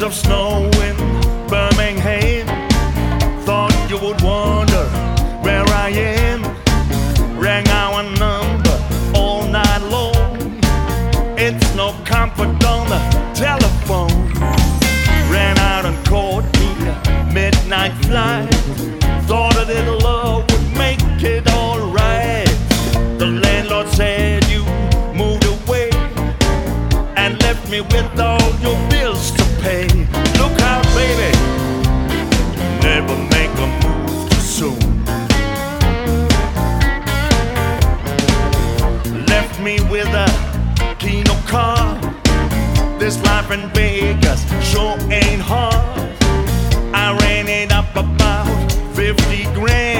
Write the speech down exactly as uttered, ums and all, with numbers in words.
of snow in Birmingham. Thought you would wonder where I am. Rang our number all night long. It's no comfort on the telephone. Ran out and caught me a midnight flight. Thought a little love would make it alright. The landlord said you moved away and left me with all your bills to pay. Look out, baby, never make a move too soon. Left me with a Kino car. This life in Vegas sure ain't hard. I ran it up about fifty grand.